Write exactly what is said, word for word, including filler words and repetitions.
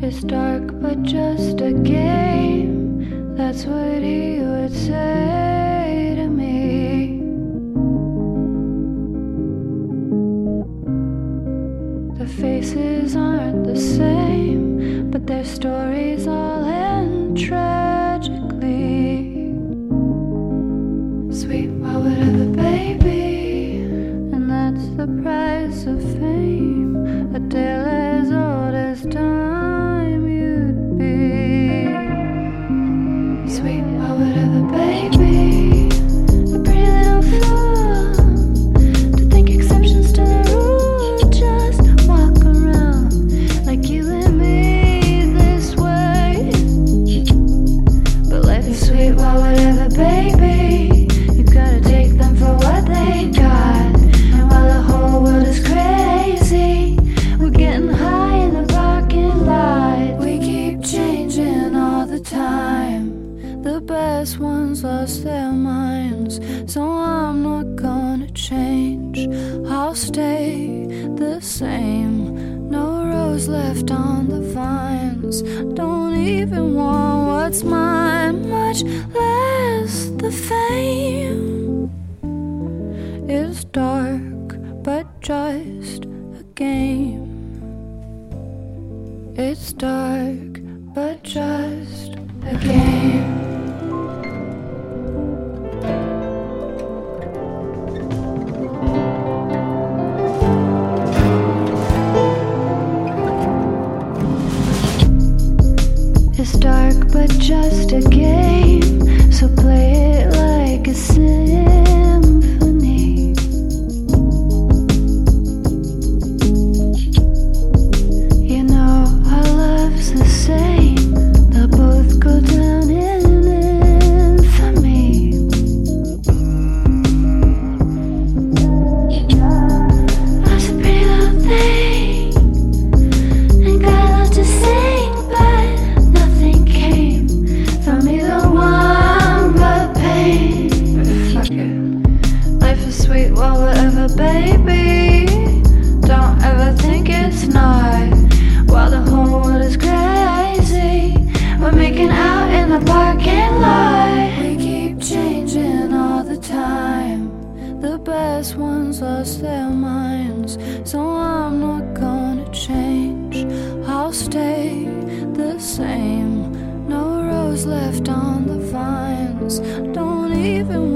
It's dark but just a game. That's what he would say to me. The faces aren't the same, but their stories all end tragically. Sweet, why would ever, baby? And that's the price of fame. A tale as old as time you'd be. Sweet, why would ever, baby? A pretty little fool to think exceptions to the rule. Just walk around like you and me this way. But life is sweet, why would ever, baby? You gotta take them for what they got. And while the whole world is crazy, we're getting high in the parking lot. We keep changing all the time. The best ones lost their minds, so I'm not gonna change. I'll stay the same. No rose left on the vines. Don't even want what's mine, much less the fame. It's dark, but just a game. It's dark, but just a game. It's dark, but just a game. So play it like a symphony. You know our love's the same. They'll both go down in infamy. I was a pretty little thing and got a lot to say, but nothing came from either one but pain. Fuck it. Life is sweet, well, whatever, baby. Don't ever think it's not. While the whole world is crazy, we're making out in the parking lot. We keep changing all the time. The best ones lost their minds, so I'm not gonna change. I'll stay the same. No rose left on the vines. Don't even